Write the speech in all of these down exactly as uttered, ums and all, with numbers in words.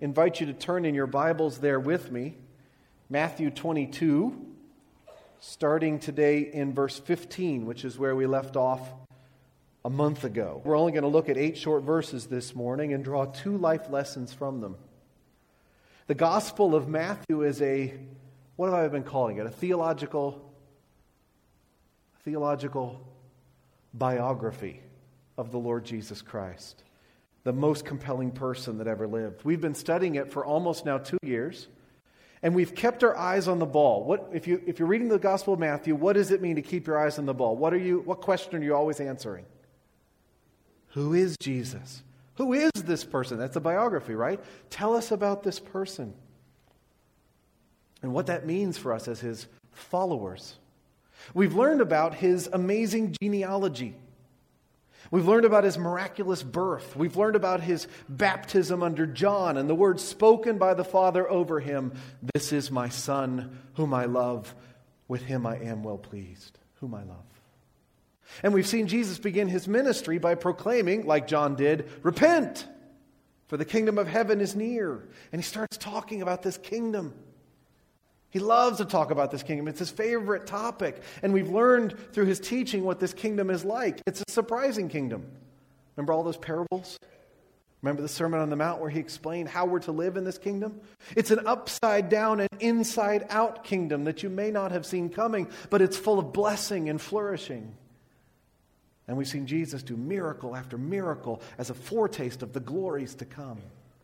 invite you to turn in your Bibles there with me. Matthew twenty-two, starting today in verse fifteen, which is where we left off a month ago. We're only going to look at eight short verses this morning and draw two life lessons from them. The Gospel of Matthew is a, what have I been calling it? A theological, theological biography of the Lord Jesus Christ, the most compelling person that ever lived. We've been studying it for almost now two years, and we've kept our eyes on the ball. What if you if you're reading the Gospel of Matthew? What does it mean to keep your eyes on the ball? What are you? What question are you always answering? Who is Jesus? Who is this person? That's a biography, right? Tell us about this person and what that means for us as his followers. We've learned about his amazing genealogy. We've learned about his miraculous birth. We've learned about his baptism under John and the words spoken by the Father over him. This is my Son, whom I love. With him I am well pleased. Whom I love. And we've seen Jesus begin his ministry by proclaiming, like John did, repent, for the kingdom of heaven is near. And he starts talking about this kingdom. He loves to talk about this kingdom. It's his favorite topic. And we've learned through his teaching what this kingdom is like. It's a surprising kingdom. Remember all those parables? Remember the Sermon on the Mount where he explained how we're to live in this kingdom? It's an upside down and inside out kingdom that you may not have seen coming, but it's full of blessing and flourishing. And we've seen Jesus do miracle after miracle as a foretaste of the glories to come.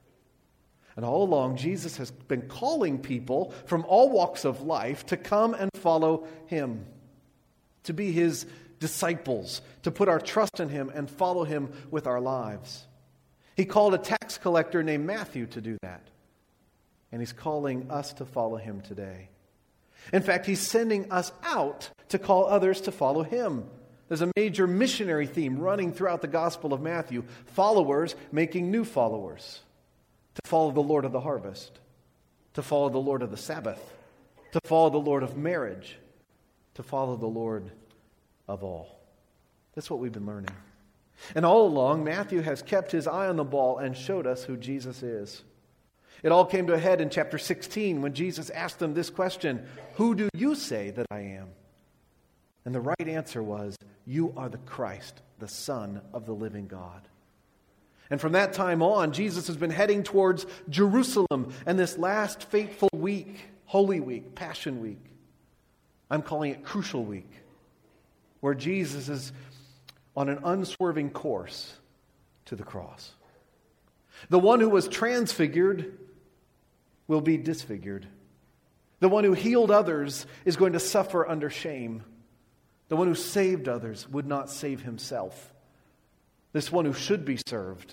And all along, Jesus has been calling people from all walks of life to come and follow him, to be his disciples, to put our trust in him and follow him with our lives. He called a tax collector named Matthew to do that. And he's calling us to follow him today. In fact, he's sending us out to call others to follow him. There's a major missionary theme running throughout the Gospel of Matthew. Followers making new followers. To follow the Lord of the harvest. To follow the Lord of the Sabbath. To follow the Lord of marriage. To follow the Lord of all. That's what we've been learning. And all along, Matthew has kept his eye on the ball and showed us who Jesus is. It all came to a head in chapter sixteen when Jesus asked them this question, who do you say that I am? And the right answer was, you are the Christ, the Son of the living God. And from that time on, Jesus has been heading towards Jerusalem and this last fateful week, Holy Week, Passion Week. I'm calling it Crucial Week, where Jesus is on an unswerving course to the cross. The one who was transfigured will be disfigured. The one who healed others is going to suffer under shame. The one who saved others would not save himself. This one who should be served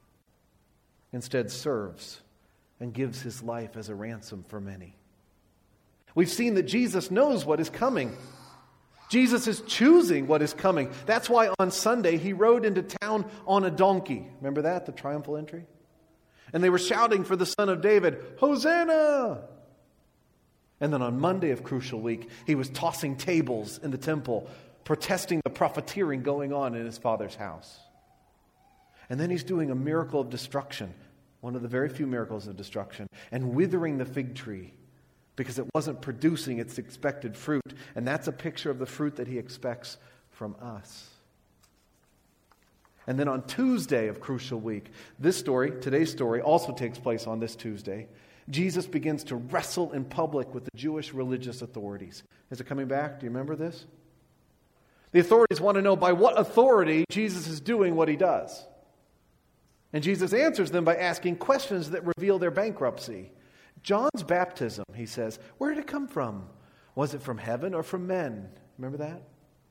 instead serves and gives his life as a ransom for many. We've seen that Jesus knows what is coming. Jesus is choosing what is coming. That's why on Sunday he rode into town on a donkey. Remember that, the triumphal entry? And they were shouting for the Son of David, Hosanna! And then on Monday of Crucial Week, he was tossing tables in the temple, protesting the profiteering going on in his Father's house. And then he's doing a miracle of destruction, one of the very few miracles of destruction, and withering the fig tree because it wasn't producing its expected fruit. And that's a picture of the fruit that he expects from us. And then on Tuesday of Crucial Week, this story, today's story, also takes place on this Tuesday. Jesus begins to wrestle in public with the Jewish religious authorities. Is it coming back? Do you remember this? The authorities want to know by what authority Jesus is doing what he does. And Jesus answers them by asking questions that reveal their bankruptcy. John's baptism, he says, where did it come from? Was it from heaven or from men? Remember that?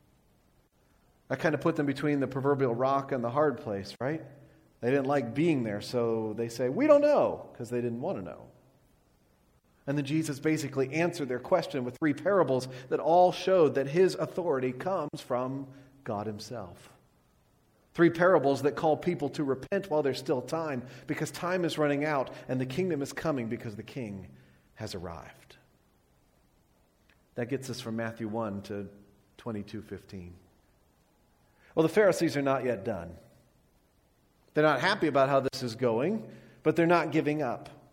I kind of put them between the proverbial rock and the hard place, right? They didn't like being there, so they say, we don't know, because they didn't want to know. And then Jesus basically answered their question with three parables that all showed that his authority comes from God himself. Three parables that call people to repent while there's still time, because time is running out and the kingdom is coming because the king has arrived. That gets us from Matthew one to twenty-two fifteen. Well, the Pharisees are not yet done. They're not happy about how this is going, but they're not giving up.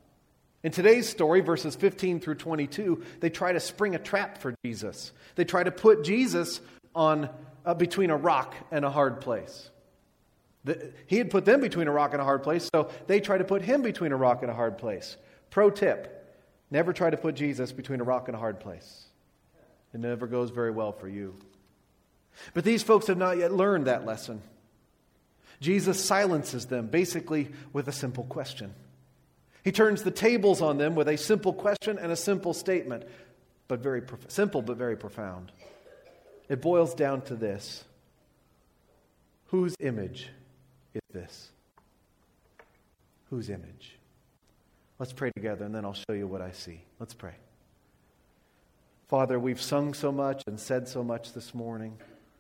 In today's story, verses fifteen through twenty-two, they try to spring a trap for Jesus. They try to put Jesus on uh, between a rock and a hard place. The, he had put them between a rock and a hard place, so they try to put him between a rock and a hard place. Pro tip, never try to put Jesus between a rock and a hard place. It never goes very well for you. But these folks have not yet learned that lesson. Jesus silences them, basically with a simple question. He turns the tables on them with a simple question and a simple statement, but very prof- simple but very profound. It boils down to this. Whose image is this? Whose image? Let's pray together, and then I'll show you what I see. Let's pray. Father, we've sung so much and said so much this morning.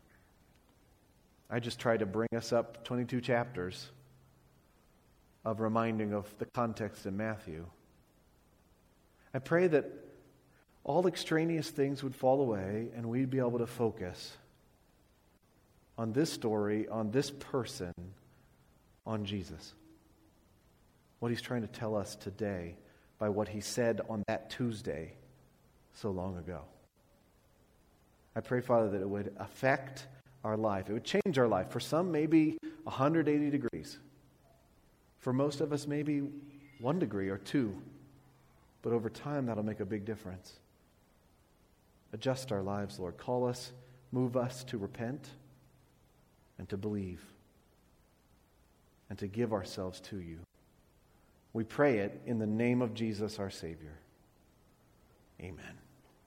I just tried to bring us up twenty-two chapters of reminding of the context in Matthew. I pray that all extraneous things would fall away and we'd be able to focus on this story, on this person, on Jesus. What he's trying to tell us today by what he said on that Tuesday so long ago. I pray, Father, that it would affect our life. It would change our life. For some, maybe one hundred eighty degrees. For most of us, maybe one degree or two. But over time, that'll make a big difference. Adjust our lives, Lord. Call us, move us to repent and to believe and to give ourselves to you. We pray it in the name of Jesus, our Savior. Amen.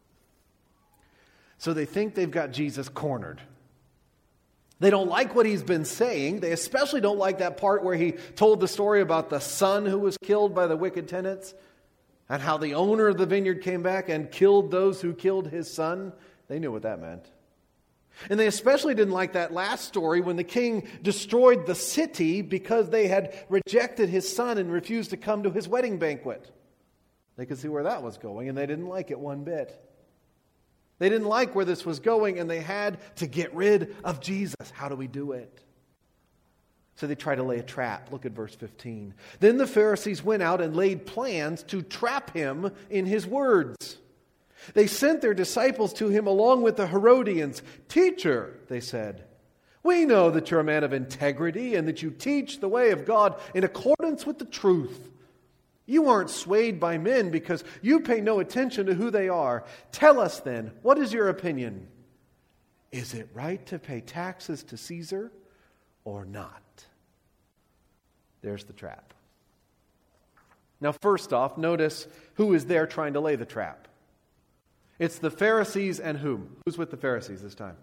So they think they've got Jesus cornered. They don't like what he's been saying. They especially don't like that part where he told the story about the son who was killed by the wicked tenants and how the owner of the vineyard came back and killed those who killed his son. They knew what that meant. And they especially didn't like that last story when the king destroyed the city because they had rejected his son and refused to come to his wedding banquet. They could see where that was going, and they didn't like it one bit. They didn't like where this was going, and they had to get rid of Jesus. How do we do it? So they tried to lay a trap. Look at verse fifteen. Then the Pharisees went out and laid plans to trap him in his words. They sent their disciples to him along with the Herodians. "Teacher," they said, "we know that you're a man of integrity and that you teach the way of God in accordance with the truth. You aren't swayed by men because you pay no attention to who they are. Tell us then, what is your opinion? Is it right to pay taxes to Caesar or not?" There's the trap. Now, first off, notice who is there trying to lay the trap. It's the Pharisees and whom? Who's with the Pharisees this time?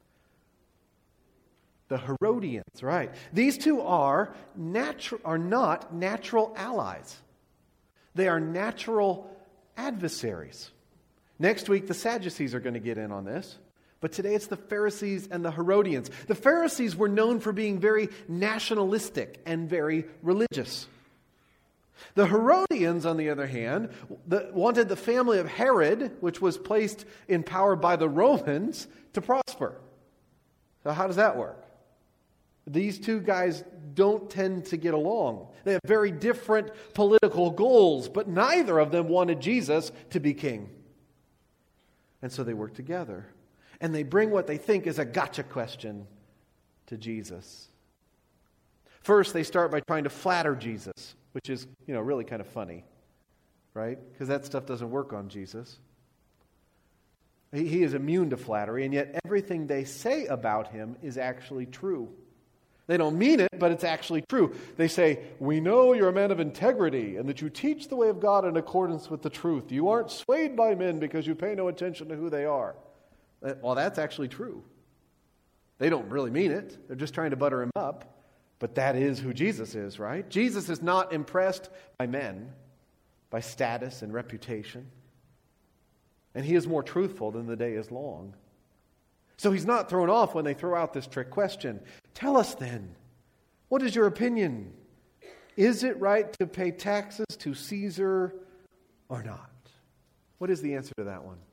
The Herodians, right. These two are natu- are not natural allies. They are natural adversaries. Next week, the Sadducees are going to get in on this. But today it's the Pharisees and the Herodians. The Pharisees were known for being very nationalistic and very religious. The Herodians, on the other hand, the, wanted the family of Herod, which was placed in power by the Romans, to prosper. So how does that work? These two guys don't tend to get along. They have very different political goals, but neither of them wanted Jesus to be king. And so they work together. And they bring what they think is a gotcha question to Jesus. First, they start by trying to flatter Jesus, which is, you know, really kind of funny, right? Because that stuff doesn't work on Jesus. He, he is immune to flattery, and yet everything they say about him is actually true. They don't mean it, but it's actually true. They say, "We know you're a man of integrity and that you teach the way of God in accordance with the truth. You aren't swayed by men because you pay no attention to who they are." Well, that's actually true. They don't really mean it. They're just trying to butter him up. But that is who Jesus is, right? Jesus is not impressed by men, by status and reputation. And he is more truthful than the day is long. So he's not thrown off when they throw out this trick question. "Tell us then, what is your opinion? Is it right to pay taxes to Caesar or not?" What is the answer to that one?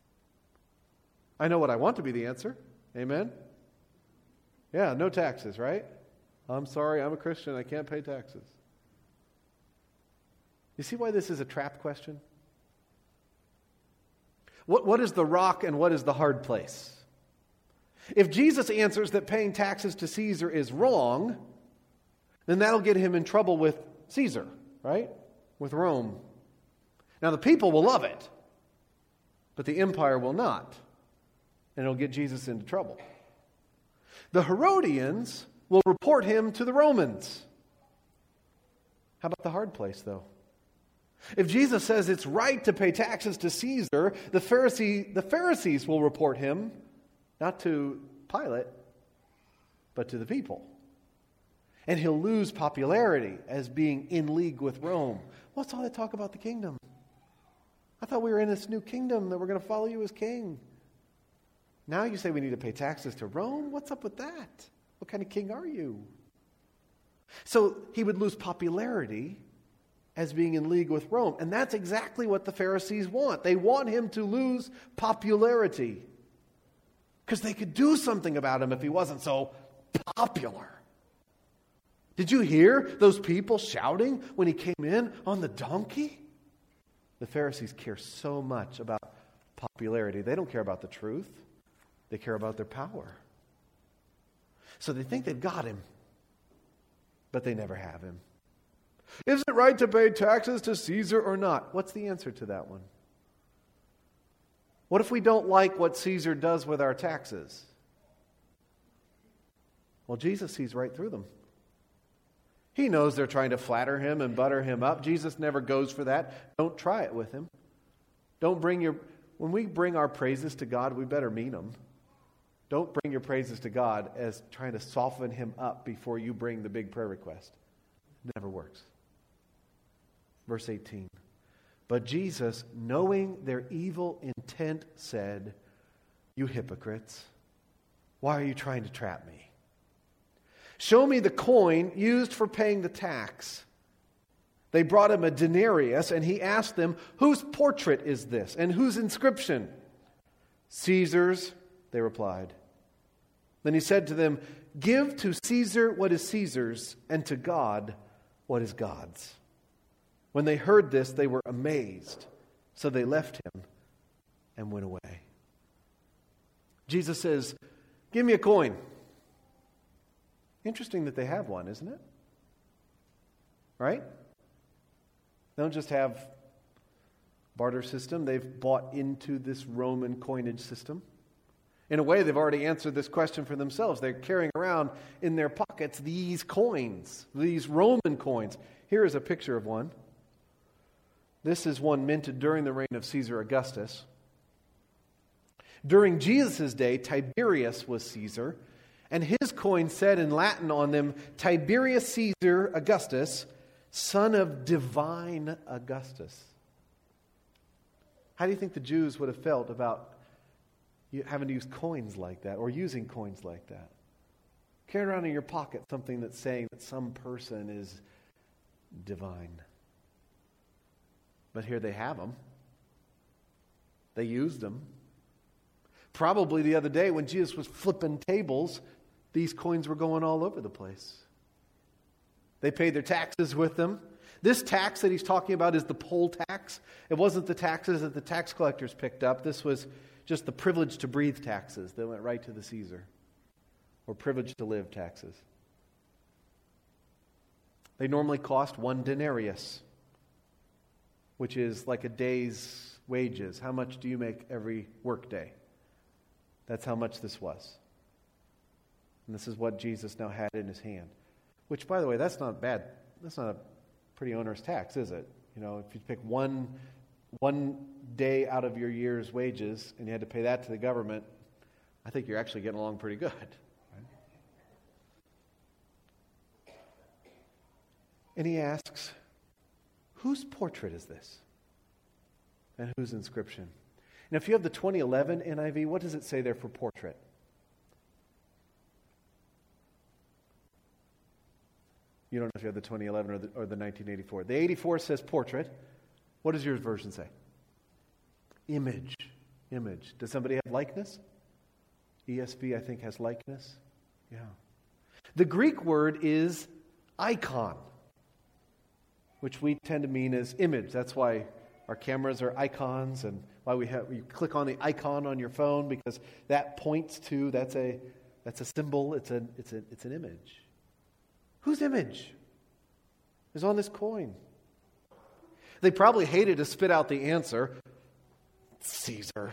I know what I want to be the answer. Amen? Yeah, no taxes, right? I'm sorry, I'm a Christian, I can't pay taxes. You see why this is a trap question? What, what is the rock and what is the hard place? If Jesus answers that paying taxes to Caesar is wrong, then that'll get him in trouble with Caesar, right? With Rome. Now the people will love it, but the empire will not. And it'll get Jesus into trouble. The Herodians will report him to the Romans. How about the hard place, though? If Jesus says it's right to pay taxes to Caesar, the Pharisee, the Pharisees will report him, not to Pilate, but to the people. And he'll lose popularity as being in league with Rome. What's all that talk about the kingdom? I thought we were in this new kingdom that we're going to follow you as king. Now you say we need to pay taxes to Rome? What's up with that? What kind of king are you? So he would lose popularity as being in league with Rome. And that's exactly what the Pharisees want. They want him to lose popularity because they could do something about him if he wasn't so popular. Did you hear those people shouting when he came in on the donkey? The Pharisees care so much about popularity. They don't care about the truth. They care about their power. So they think they've got him, but they never have him. Is it right to pay taxes to Caesar or not? What's the answer to that one? What if we don't like what Caesar does with our taxes? Well, Jesus sees right through them. He knows they're trying to flatter him and butter him up. Jesus never goes for that. Don't try it with him. Don't bring your... When we bring our praises to God, we better mean them. Don't bring your praises to God as trying to soften him up before you bring the big prayer request. It never works. Verse eighteen. But Jesus, knowing their evil intent, said, "You hypocrites, why are you trying to trap me? Show me the coin used for paying the tax." They brought him a denarius, and he asked them, "Whose portrait is this, and whose inscription?" "Caesar's," they replied. Then he said to them, "Give to Caesar what is Caesar's, and to God what is God's." When they heard this, they were amazed. So they left him and went away. Jesus says, "Give me a coin." Interesting that they have one, isn't it? Right? They don't just have barter system. They've bought into this Roman coinage system. In a way, they've already answered this question for themselves. They're carrying around in their pockets these coins, these Roman coins. Here is a picture of one. This is one minted during the reign of Caesar Augustus. During Jesus' day, Tiberius was Caesar, and his coin said in Latin on them, "Tiberius Caesar Augustus, son of divine Augustus." How do you think the Jews would have felt about having to use coins like that, or using coins like that? Carry around in your pocket something that's saying that some person is divine. But here they have them. They used them. Probably the other day when Jesus was flipping tables, these coins were going all over the place. They paid their taxes with them. This tax that he's talking about is the poll tax. It wasn't the taxes that the tax collectors picked up. This was just the privilege to breathe taxes that went right to the Caesar, or privilege to live taxes. They normally cost one denarius, which is like a day's wages. How much do you make every workday? That's how much this was. And this is what Jesus now had in his hand. Which, by the way, that's not bad. That's not a pretty onerous tax, is it? You know, if you pick one one day out of your year's wages and you had to pay that to the government, I think you're actually getting along pretty good. Right? And he asks, whose portrait is this? And whose inscription? And if you have the twenty eleven N I V, what does it say there for portrait? You don't know if you have the twenty eleven or the, or the nineteen eighty-four. The eighty-four says portrait. What does your version say? Image. Image. Does somebody have likeness? E S V, I think, has likeness. Yeah. The Greek word is icon. which we tend to mean as image. That's why our cameras are icons, and why we have you click on the icon on your phone, because that points to that's a that's a symbol. It's a it's a it's an image. Whose image is on this coin? They probably hated to spit out the answer, Caesar.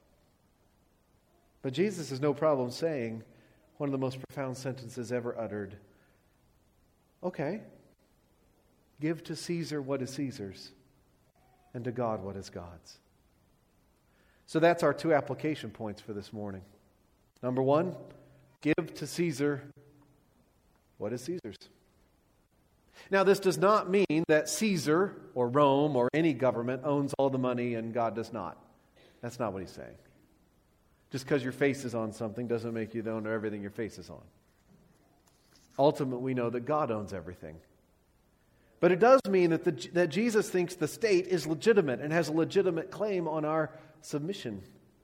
But Jesus has no problem saying one of the most profound sentences ever uttered. Okay, give to Caesar what is Caesar's, and to God what is God's. So that's our two application points for this morning. Number one, give to Caesar what is Caesar's. Now, this does not mean that Caesar or Rome or any government owns all the money and God does not. That's not what he's saying. Just because your face is on something doesn't make you the owner of everything your face is on. Ultimately, we know that God owns everything. But it does mean that, the, that Jesus thinks the state is legitimate and has a legitimate claim on our submission.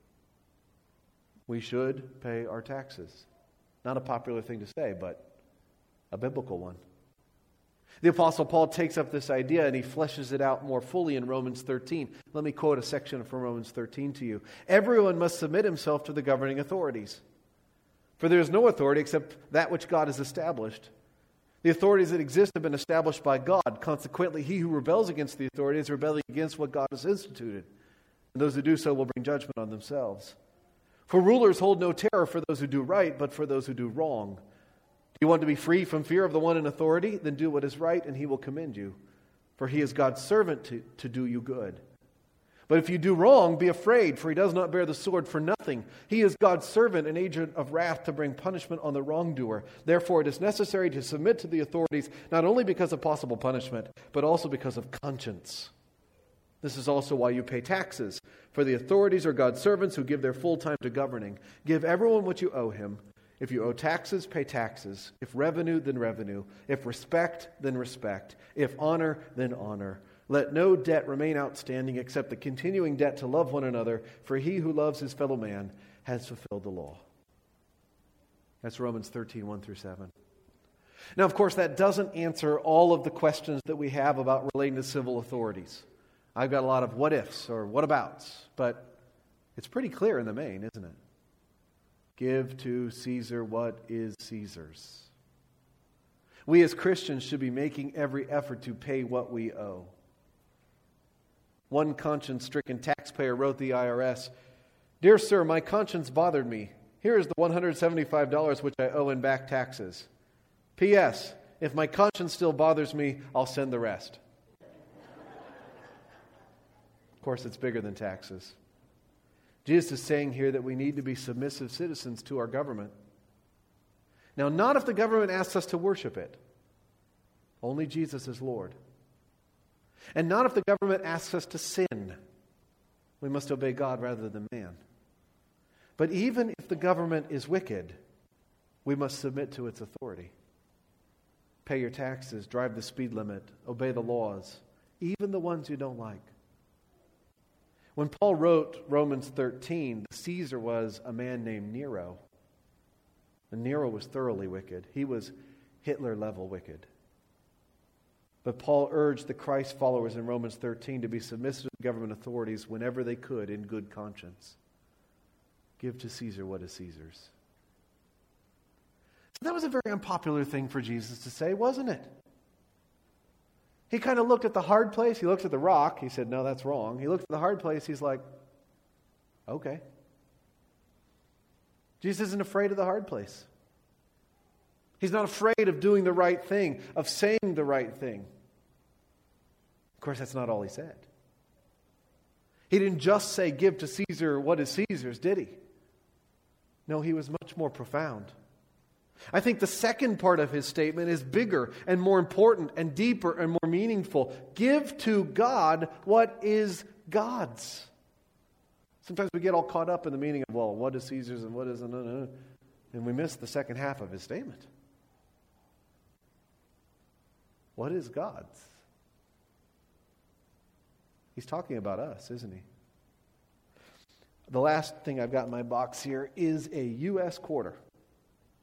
We should pay our taxes. Not a popular thing to say, but a biblical one. The Apostle Paul takes up this idea and he fleshes it out more fully in Romans thirteen. Let me quote a section from Romans thirteen to you. Everyone must submit himself to the governing authorities. For there is no authority except that which God has established. The authorities that exist have been established by God. Consequently, he who rebels against the authority is rebelling against what God has instituted. And those who do so will bring judgment on themselves. For rulers hold no terror for those who do right, but for those who do wrong. Do you want to be free from fear of the one in authority? Then do what is right, and he will commend you. For he is God's servant to, to do you good. But if you do wrong, be afraid, for he does not bear the sword for nothing. He is God's servant, an agent of wrath to bring punishment on the wrongdoer. Therefore, it is necessary to submit to the authorities, not only because of possible punishment, but also because of conscience. This is also why you pay taxes. For the authorities are God's servants who give their full time to governing. Give everyone what you owe him. If you owe taxes, pay taxes. If revenue, then revenue. If respect, then respect. If honor, then honor. Let no debt remain outstanding except the continuing debt to love one another, for he who loves his fellow man has fulfilled the law. That's Romans thirteen, one through seven. Now, of course, that doesn't answer all of the questions that we have about relating to civil authorities. I've got a lot of what ifs or what abouts, but it's pretty clear in the main, isn't it? Give to Caesar what is Caesar's. We as Christians should be making every effort to pay what we owe. One conscience-stricken taxpayer wrote the I R S, "Dear sir, my conscience bothered me. Here is the one hundred seventy-five dollars which I owe in back taxes. P S. If my conscience still bothers me, I'll send the rest." Of course, it's bigger than taxes. Jesus is saying here that we need to be submissive citizens to our government. Now, not if the government asks us to worship it. Only Jesus is Lord. And not if the government asks us to sin. We must obey God rather than man. But even if the government is wicked, we must submit to its authority. Pay your taxes, drive the speed limit, obey the laws, even the ones you don't like. When Paul wrote Romans thirteen, Caesar was a man named Nero. And Nero was thoroughly wicked. He was Hitler-level wicked. But Paul urged the Christ followers in Romans thirteen to be submissive to government authorities whenever they could in good conscience. Give to Caesar what is Caesar's. So that was a very unpopular thing for Jesus to say, wasn't it? He kind of looked at the hard place. He looked at the rock. He said, no, that's wrong. He looked at the hard place. He's like, okay. Jesus isn't afraid of the hard place. He's not afraid of doing the right thing, of saying the right thing. Of course, that's not all he said. He didn't just say, give to Caesar what is Caesar's, did he? No, he was much more profound. I think the second part of his statement is bigger and more important and deeper and more meaningful. Give to God what is God's. Sometimes we get all caught up in the meaning of, well, what is Caesar's and what isn't, and we miss the second half of his statement. What is God's? He's talking about us, isn't he? The last thing I've got in my box here is a U S quarter.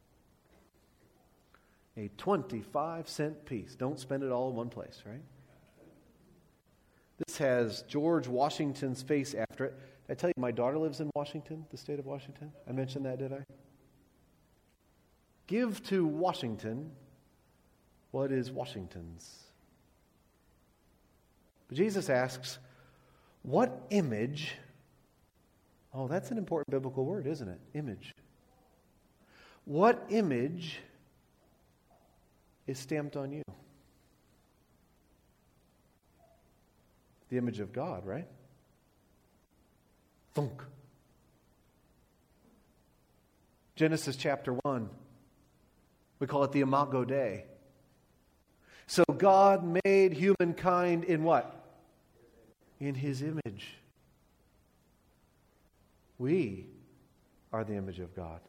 A twenty-five cent piece. Don't spend it all in one place, right? has George Washington's face after it. Did I tell you my daughter lives in Washington, the state of Washington? I mentioned that, did I? Give to Washington what is Washington's. But Jesus asks, what image, oh, that's an important biblical word, isn't it? Image. What image is stamped on you? The image of God, right? Thunk. Genesis chapter one. We call it the Imago Dei. So God made humankind in what? In His image. We are the image of God.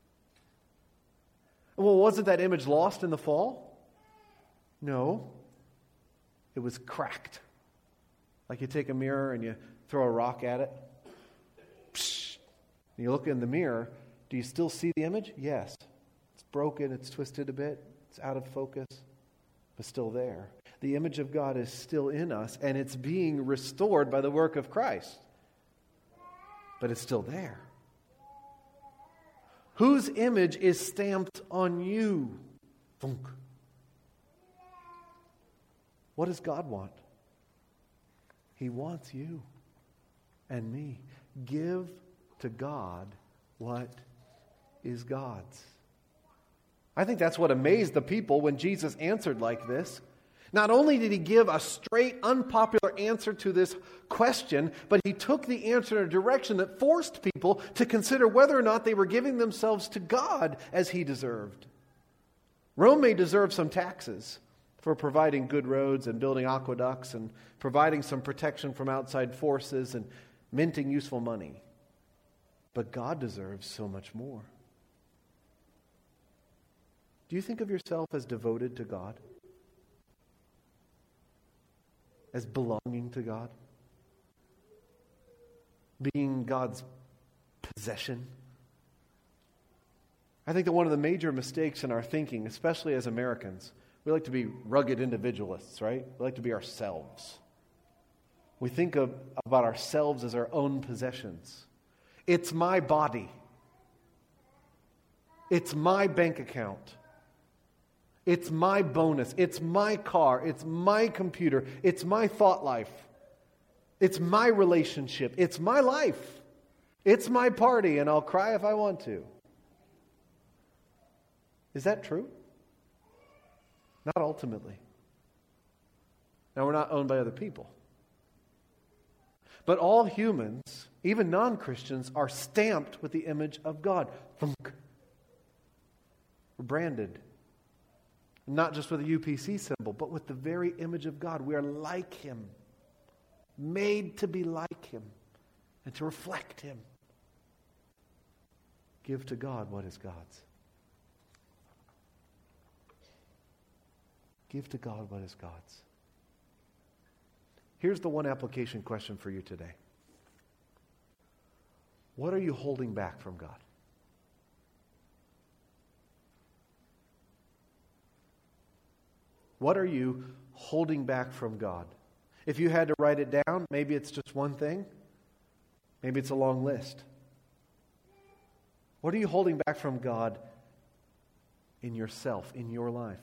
Well, wasn't that image lost in the fall? No. It was cracked. Like you take a mirror and you throw a rock at it. Psh, and you look in the mirror. Do you still see the image? Yes. It's broken. It's twisted a bit. It's out of focus. But still there. The image of God is still in us, and it's being restored by the work of Christ. But it's still there. Whose image is stamped on you? Thunk. What does God want? He wants you and me. Give to God what is God's. I think that's what amazed the people when Jesus answered like this. Not only did He give a straight, unpopular answer to this question, but He took the answer in a direction that forced people to consider whether or not they were giving themselves to God as He deserved. Rome may deserve some taxes for providing good roads and building aqueducts and providing some protection from outside forces and minting useful money. But God deserves so much more. Do you think of yourself as devoted to God? As belonging to God? Being God's possession? I think that one of the major mistakes in our thinking, especially as Americans, we like to be rugged individualists, right? We like to be ourselves. We think of, about ourselves as our own possessions. It's my body. It's my bank account. It's my bonus. It's my car. It's my computer. It's my thought life. It's my relationship. It's my life. It's my party, and I'll cry if I want to. Is that true? Not ultimately. Now, we're not owned by other people. But all humans, even non-Christians, are stamped with the image of God. Thunk. We're branded. Not just with a U P C symbol, but with the very image of God. We are like Him. Made to be like Him and to reflect Him. Give to God what is God's. Give to God what is God's. Here's the one application question for you today. What are you holding back from God? What are you holding back from God? If you had to write it down, maybe it's just one thing. Maybe it's a long list. What are you holding back from God in yourself, in your life?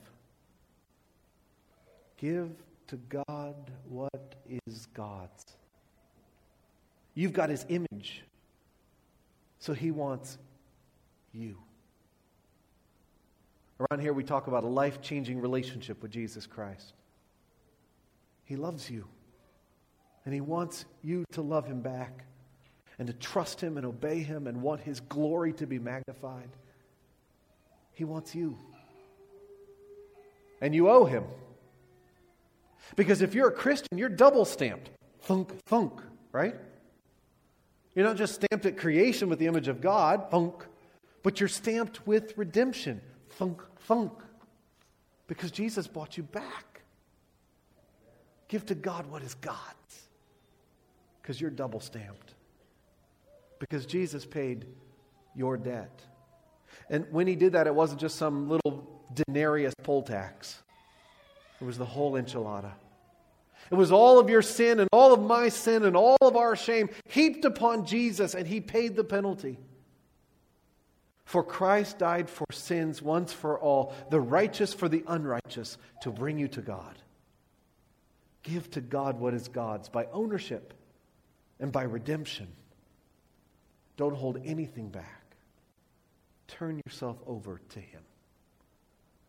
Give to God what is God's. You've got His image, so He wants you. Around here we talk about a life-changing relationship with Jesus Christ. He loves you, and He wants you to love Him back and to trust Him and obey Him and want His glory to be magnified. He wants you. And you owe Him. Because if you're a Christian, you're double stamped. Thunk, thunk, right? You're not just stamped at creation with the image of God, thunk, but you're stamped with redemption, thunk, thunk. Because Jesus bought you back. Give to God what is God's. Because you're double stamped. Because Jesus paid your debt. And when He did that, it wasn't just some little denarius poll tax. It was the whole enchilada. It was all of your sin and all of my sin and all of our shame heaped upon Jesus, and He paid the penalty. For Christ died for sins once for all, the righteous for the unrighteous, to bring you to God. Give to God what is God's by ownership and by redemption. Don't hold anything back. Turn yourself over to Him.